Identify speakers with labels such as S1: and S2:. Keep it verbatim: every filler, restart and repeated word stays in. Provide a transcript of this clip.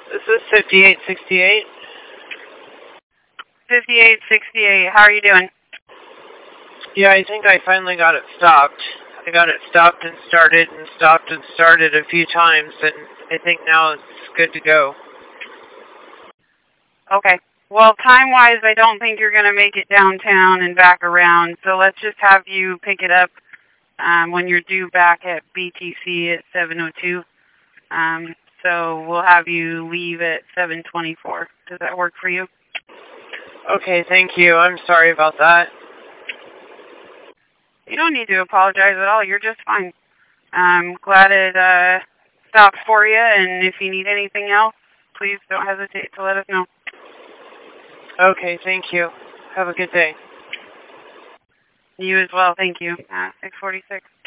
S1: This is fifty-eight sixty-eight.
S2: fifty-eight sixty-eight, how are you doing?
S1: Yeah, I think I finally got it stopped. I got it stopped and started and stopped and started a few times, and I think now it's good to go.
S2: Okay. Well, time-wise, I don't think you're going to make it downtown and back around, so let's just have you pick it up um, when you're due back at B T C at seven oh two. Um, so we'll have you leave at seven twenty-four. Does that work for you?
S1: Okay, thank you. I'm sorry about that.
S2: You don't need to apologize at all. You're just fine. I'm glad it uh, stopped for you, and if you need anything else, please don't hesitate to let us know.
S1: Okay, thank you. Have a good day.
S2: You as well. Thank you. Uh, six forty-six.